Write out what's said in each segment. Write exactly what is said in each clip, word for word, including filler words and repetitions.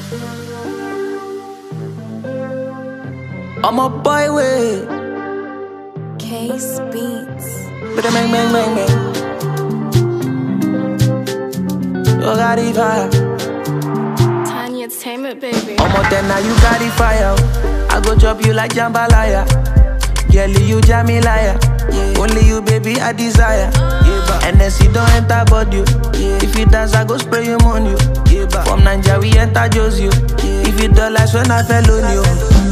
I'm a boy with Case Beats. But bang bang bang bang. You got it fire. Tiny Entertainment, baby. I'm more than now you got it fire. I go drop you like jambalaya. Girlie, you jam me liar. Yeah. Only you, baby, I desire. Yeah, and then see don't enter body. Yeah. If you dance, I go spray you on you. Yeah, from Nigeria, we enter Josie. Yeah. If you don't like when I fell on you.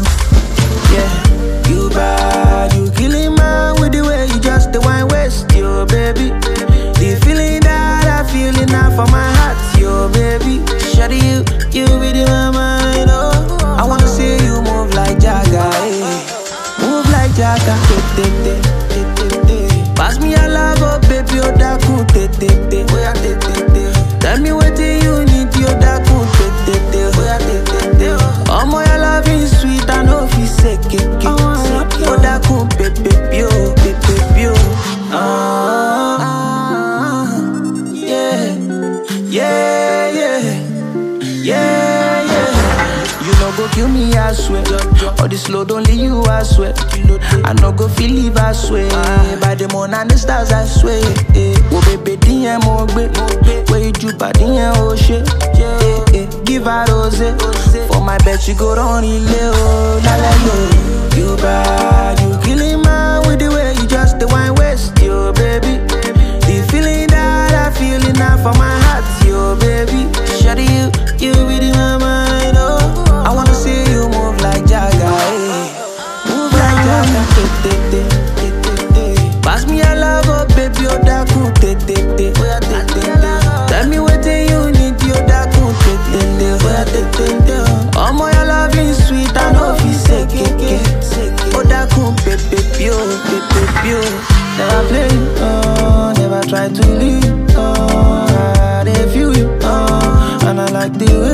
Yeah, you bad, you killing man with the way you just the wine waist, yo, baby. The feeling that I feel it now for my heart, yo, baby. Shawty, you, you be the my mind, oh. I wanna see you move like Jagga, eh. Move like Jagga, eh, eh, eh, eh, eh. Pass me a love, oh, baby, oh, that cool, eh, eh, eh. Oh, yeah, eh, eh, eh. Tell me what you need, yo, that cool, eh, eh, eh. Oh, yeah, eh, eh, eh. Oh, my love is sweet, I know if you say it. Oh, that cool, baby, baby, oh, baby, baby, oh. Ah, yeah, yeah, yeah, yeah, yeah. You no go kill me, I swear. All this load only you, I swear. I no go feel leave, I swear. By the moon and the stars, I swear. Oh, baby, D M O, where you do, but D M O, shit. Give her rose. For my bed, she go down in Leo. La la yo. You bad, you killing man with the way you just the wine waist, yo, baby. The feeling that I feel it now for my heart, yo, baby. Shawty, you, you be the my mind, oh. I wanna see you move like Jagga, eh. Move like Jagga, eh, eh, eh, eh, eh. Pass me a love, oh, baby, oh, that cool, eh, eh, eh. Tell me what you need, yo, that cool, eh, eh, eh. Oh, my love is sweet, I know if you say it. Oh, that cool, baby, pure, baby, pure. Never play you, oh, never try to leave, oh. I feel you, oh, and I like the way